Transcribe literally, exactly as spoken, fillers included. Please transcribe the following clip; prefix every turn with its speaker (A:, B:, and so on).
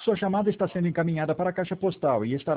A: Sua chamada está sendo encaminhada para a caixa postal e estará